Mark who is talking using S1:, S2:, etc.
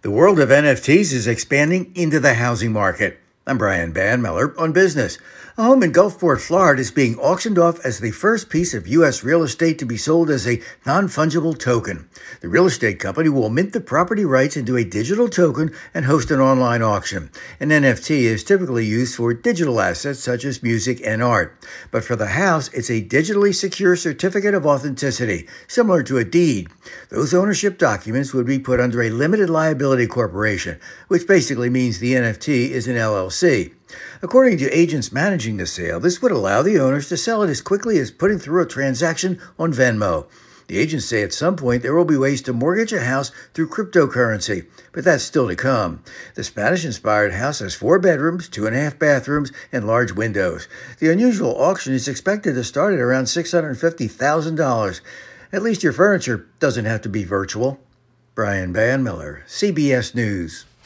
S1: The world of NFTs is expanding into the housing market. I'm Brian Banmiller on Business. A home in Gulfport, Florida is being auctioned off as the first piece of U.S. real estate to be sold as a non-fungible token. The real estate company will mint the property rights into a digital token and host an online auction. An NFT is typically used for digital assets such as music and art. But for the house, it's a digitally secure certificate of authenticity, similar to a deed. Those ownership documents would be put under a limited liability corporation, which basically means the NFT is an LLC. According to agents managing the sale, this would allow the owners to sell it as quickly as putting through a transaction on Venmo. The agents say at some point there will be ways to mortgage a house through cryptocurrency, but that's still to come. The Spanish-inspired house has 4 bedrooms, 2.5 bathrooms, and large windows. The unusual auction is expected to start at around $650,000. At least your furniture doesn't have to be virtual. Brian Banmiller, CBS News.